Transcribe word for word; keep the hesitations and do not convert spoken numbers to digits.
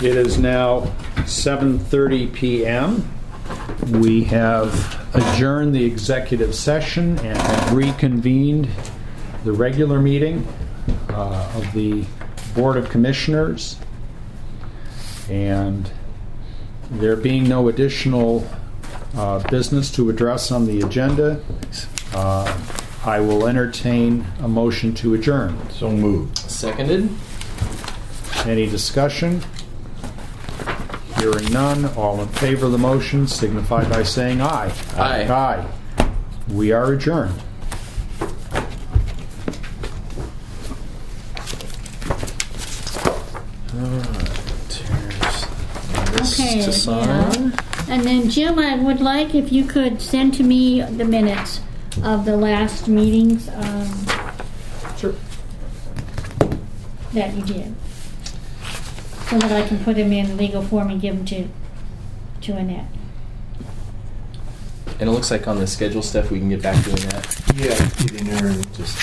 It is now seven thirty p m We have adjourned the executive session and have reconvened the regular meeting uh, of the Board of Commissioners. And there being no additional uh, business to address on the agenda, uh, I will entertain a motion to adjourn. So moved. Seconded. Any discussion? Hearing none, all in favor of the motion signify by saying aye. Aye. Aye. We are adjourned. Okay, To sign. yeah. And then Jim, I would like if you could send to me the minutes of the last meetings um, Sure. that you did, so that I can put them in legal form and give them to to Annette. And it looks like on the schedule stuff we can get back doing that. Yeah, get in there and just